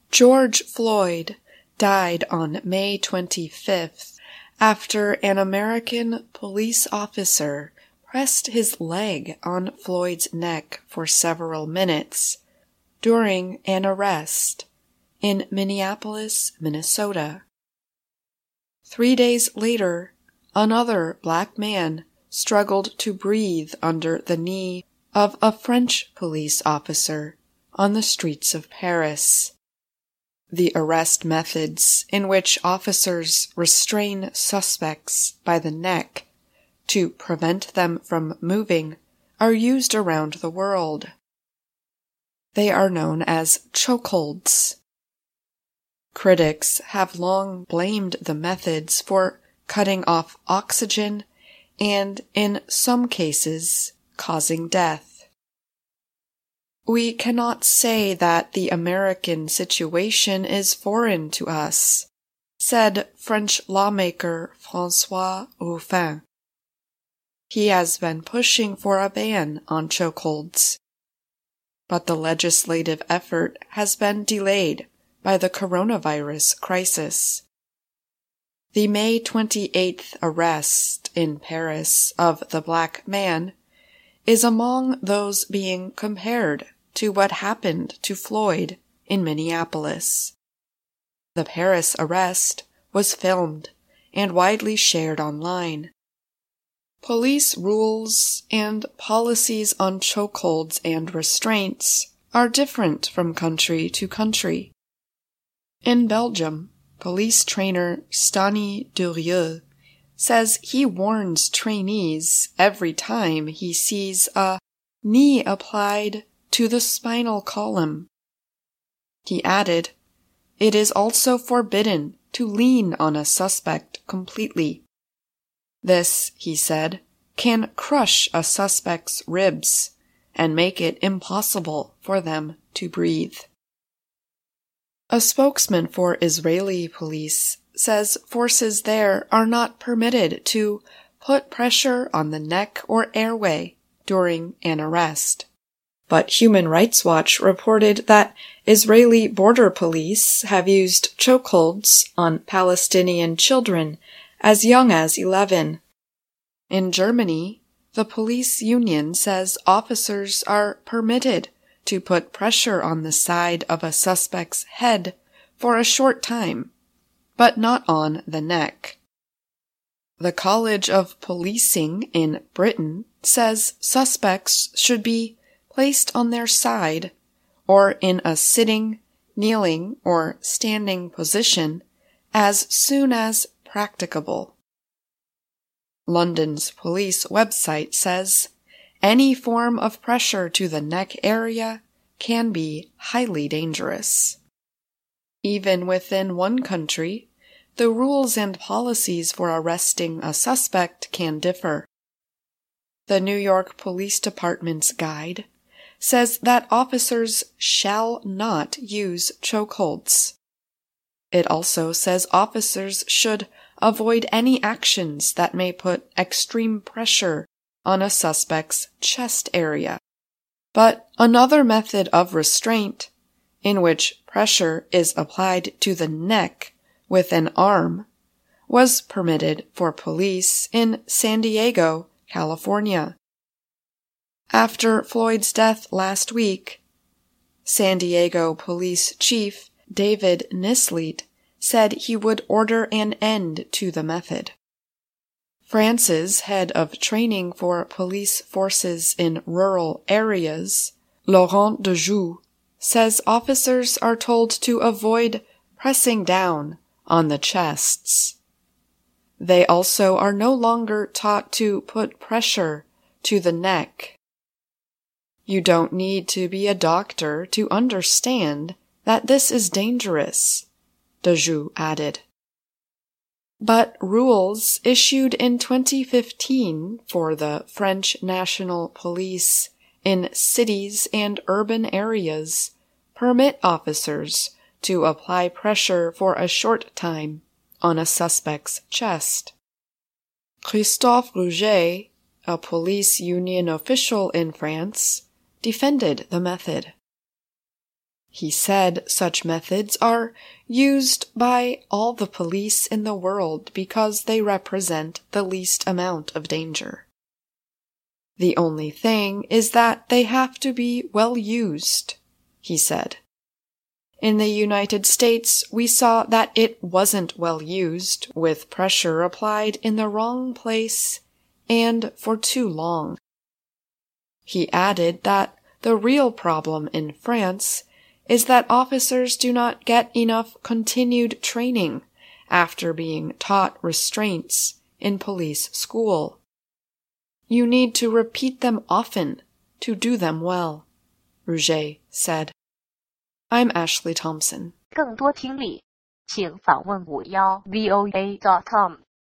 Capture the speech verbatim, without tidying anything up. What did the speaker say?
George Floyd died on May twenty-fifth after an American police officer pressed his leg on Floyd's neck for several minutes during an arrest in Minneapolis, Minnesota. Three days later, another black man struggled to breathe under the knee of a French police officer on the streets of Paris. The arrest methods in which officers restrain suspects by the neck to prevent them from moving are used around the world. They are known as chokeholds. Critics have long blamed the methods for cutting off oxygen and, in some cases, causing death. We cannot say that the American situation is foreign to us, said French lawmaker François Ruffin. He has been pushing for a ban on chokeholds, but the legislative effort has been delayed by the coronavirus crisis. The May twenty-eighth arrest in Paris of the black man is among those being compared to what happened to Floyd in Minneapolis. The Paris arrest was filmed and widely shared online. Police rules and policies on chokeholds and restraints are different from country to country. In Belgium, police trainer Stani Durieux says he warns trainees every time he sees a knee applied to the spinal column. He added, "It is also forbidden to lean on a suspect completely. This," he said, "can crush a suspect's ribs and make it impossible for them to breathe." A spokesman for Israeli police says forces there are not permitted to put pressure on the neck or airway during an arrest. But Human Rights Watch reported that Israeli border police have used chokeholds on Palestinian children as young as eleven. In Germany, the police union says officers are permitted to put pressure on the side of a suspect's head for a short time, but not on the neck. The College of Policing in Britain says suspects should be placed on their side or in a sitting, kneeling, or standing position as soon as practicable. London's police website says any form of pressure to the neck area can be highly dangerous. Even within one country, the rules and policies for arresting a suspect can differ. The New York Police Department's guide says that officers shall not use chokeholds. It also says officers should avoid any actions that may put extreme pressure on a suspect's chest area. But another method of restraint, in which pressure is applied to the neck with an arm, was permitted for police in San Diego, California. After Floyd's death last week, San Diego Police Chief David Nisleit said he would order an end to the method. France's head of training for police forces in rural areas, Laurent Dejoux, says officers are told to avoid pressing down on the chests. They also are no longer taught to put pressure to the neck. You don't need to be a doctor to understand that this is dangerous, Dejoux added. But rules issued in twenty fifteen for the French National Police in cities and urban areas permit officers to apply pressure for a short time on a suspect's chest. Christophe Rouget, a police union official in France, defended the method. He said such methods are used by all the police in the world because they represent the least amount of danger. The only thing is that they have to be well used, he said. In the United States, we saw that it wasn't well used, with pressure applied in the wrong place and for too long. He added that the real problem in France is that officers do not get enough continued training after being taught restraints in police school. You need to repeat them often to do them well, Rouget said. I'm Ashley Thompson. 更多听力，请访问五幺 V O A dot com。